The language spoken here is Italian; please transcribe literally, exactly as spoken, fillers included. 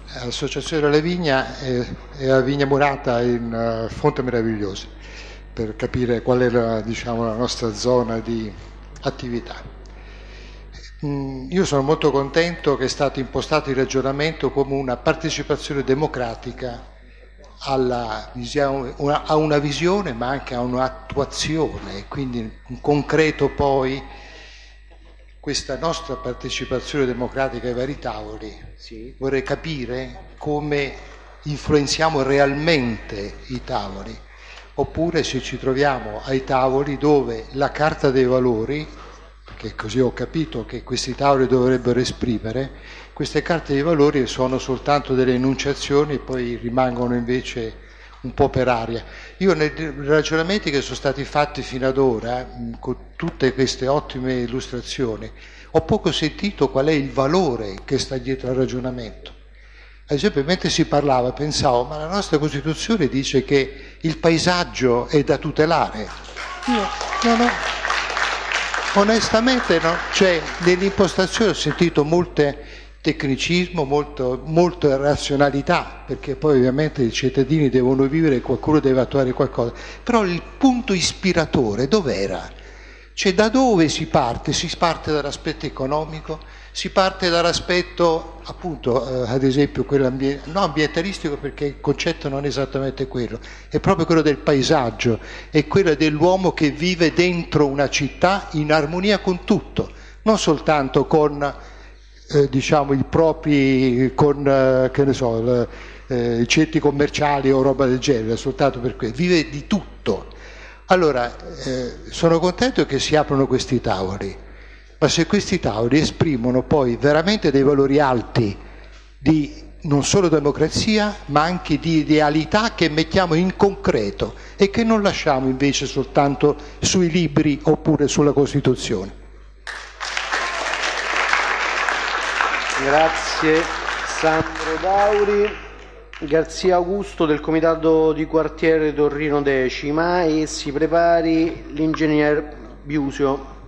L'Associazione della Vigna e, e la Vigna Murata in uh, Fonte Meravigliosa, per capire qual è la, diciamo, la nostra zona di attività. Mm, io sono molto contento che è stato impostato il ragionamento come una partecipazione democratica alla, una, a una visione ma anche a un'attuazione, quindi in concreto poi questa nostra partecipazione democratica ai vari tavoli, sì. Vorrei capire come influenziamo realmente i tavoli, oppure se ci troviamo ai tavoli dove la Carta dei Valori, che così ho capito che questi tavoli dovrebbero esprimere, queste carte dei valori sono soltanto delle enunciazioni e poi rimangono invece un po' per aria. Io nei ragionamenti che sono stati fatti fino ad ora, con tutte queste ottime illustrazioni, ho poco sentito qual è il valore che sta dietro al ragionamento. Ad esempio, mentre si parlava, pensavo, ma la nostra Costituzione dice che il paesaggio è da tutelare. Io, no, no, onestamente no. Cioè, nell'impostazione ho sentito molte tecnicismo, molto, molta razionalità, perché poi ovviamente i cittadini devono vivere e qualcuno deve attuare qualcosa, però il punto ispiratore dov'era? Cioè da dove si parte? Si parte dall'aspetto economico, si parte dall'aspetto appunto eh, ad esempio quello ambie- no, ambientalistico, perché il concetto non è esattamente quello, è proprio quello del paesaggio, è quello dell'uomo che vive dentro una città in armonia con tutto, non soltanto con Eh, diciamo i propri con eh, che ne so le, eh, i centri commerciali o roba del genere, soltanto per questo, vive di tutto. Allora eh, sono contento che si aprono questi tavoli, ma se questi tavoli esprimono poi veramente dei valori alti di non solo democrazia ma anche di idealità che mettiamo in concreto e che non lasciamo invece soltanto sui libri oppure sulla Costituzione. Grazie Sandro Dauri. Garzia Augusto del Comitato di Quartiere Torrino Decima, e si prepari l'ingegner Biusio.